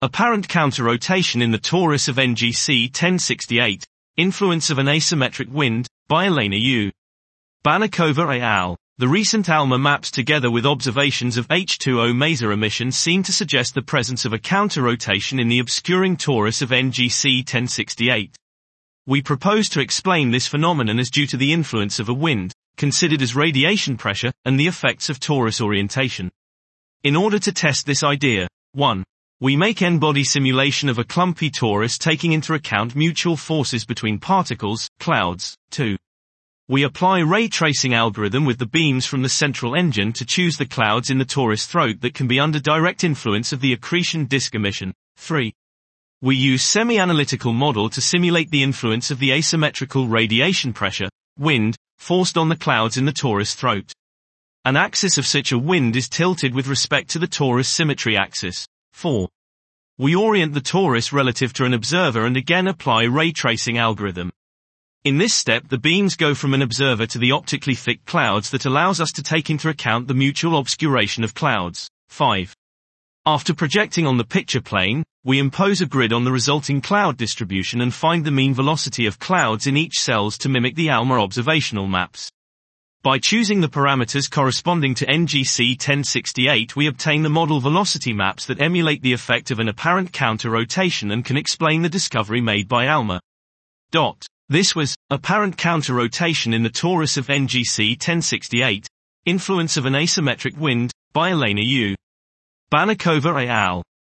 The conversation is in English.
Apparent counter-rotation in the torus of NGC 1068, Influence of an Asymmetric Wind, by Elena U. Banakova et al. The recent ALMA maps together with observations of H2O maser emissions seem to suggest the presence of a counter-rotation in the obscuring torus of NGC 1068. We propose to explain this phenomenon as due to the influence of a wind, considered as radiation pressure, and the effects of torus orientation. In order to test this idea, 1. We make n-body simulation of a clumpy torus taking into account mutual forces between particles, clouds. 2. We apply ray tracing algorithm with the beams from the central engine to choose the clouds in the torus throat that can be under direct influence of the accretion disk emission. 3. We use semi-analytical model to simulate the influence of the asymmetrical radiation pressure, wind, forced on the clouds in the torus throat. An axis of such a wind is tilted with respect to the torus symmetry axis. 4. We orient the torus relative to an observer and again apply ray tracing algorithm. In this step the beams go from an observer to the optically thick clouds that allows us to take into account the mutual obscuration of clouds. 5. After projecting on the picture plane, we impose a grid on the resulting cloud distribution and find the mean velocity of clouds in each cells to mimic the ALMA observational maps. By choosing the parameters corresponding to NGC 1068 we obtain the model velocity maps that emulate the effect of an apparent counter-rotation and can explain the discovery made by ALMA. This was, Apparent Counter-Rotation in the Torus of NGC 1068, Influence of an Asymmetric Wind, by Elena U. Banakova et al.